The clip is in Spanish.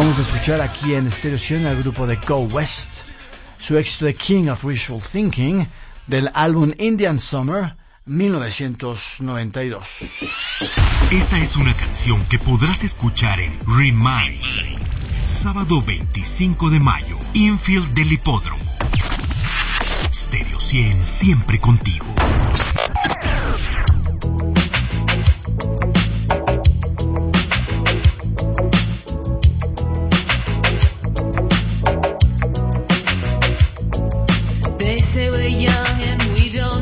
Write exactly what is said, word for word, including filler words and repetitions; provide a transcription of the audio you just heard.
Acabamos de escuchar aquí en Stereo cien al grupo de Go West, su éxito de King of Wishful Thinking del álbum Indian Summer mil novecientos noventa y dos. Esta es una canción que podrás escuchar en Remind, sábado veinticinco de mayo, infield del Hipódromo. Stereo cien, siempre contigo.